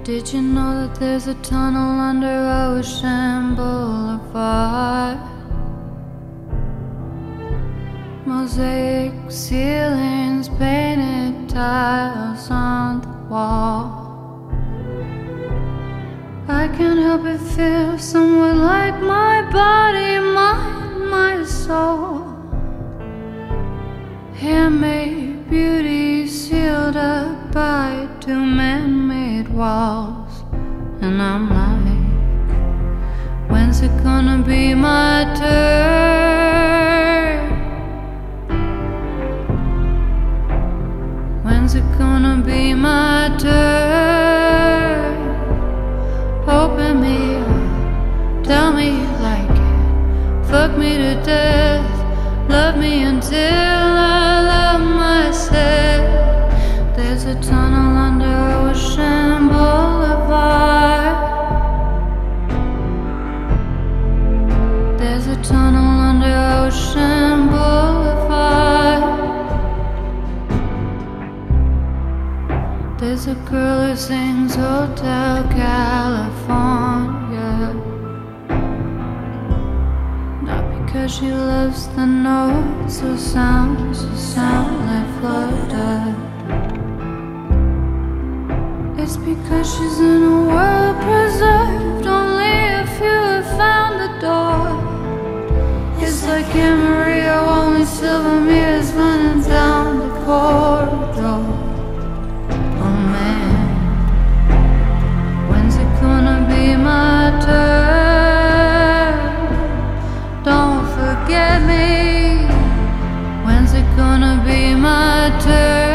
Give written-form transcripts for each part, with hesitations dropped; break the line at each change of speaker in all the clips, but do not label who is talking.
Did you know that there's a tunnel under Ocean Boulevard? Mosaic ceilings, painted tiles on the wall. I can't help but feel somewhat like my body, mind, my soul. Handmade beauty sealed up by two man-made walls. And I'm like, when's it gonna be my turn? When's it gonna be my turn? Open me up, tell me you like it, fuck me to death, love me until I love myself. There's a tunnel under Ocean Boulevard. There's a tunnel under Ocean Boulevard. There's a girl who sings Hotel California, not because she loves the notes or sounds that sound like Florida. It's because she's in a world preserved, only a few have found the door. It's like Amarillo, only silver mirrors running down the corridor. Oh man, when's it gonna be my turn? Don't forget me. When's it gonna be my turn?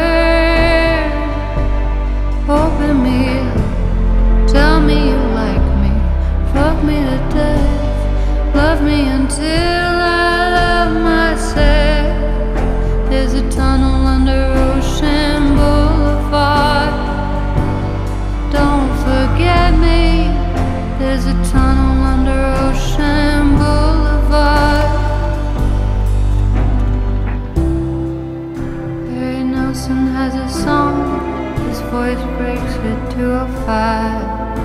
Open me up, tell me you like me, fuck me to death, love me until I love myself. There's a tunnel under Ocean Boulevard. Don't forget me. There's a tunnel under Ocean Boulevard. Harry Nilsson has a song. His voice breaks at 2:05.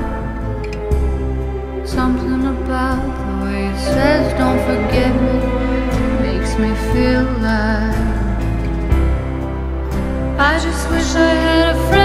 Something about the way he says don't forget me makes me feel alive. I just wish I had a friend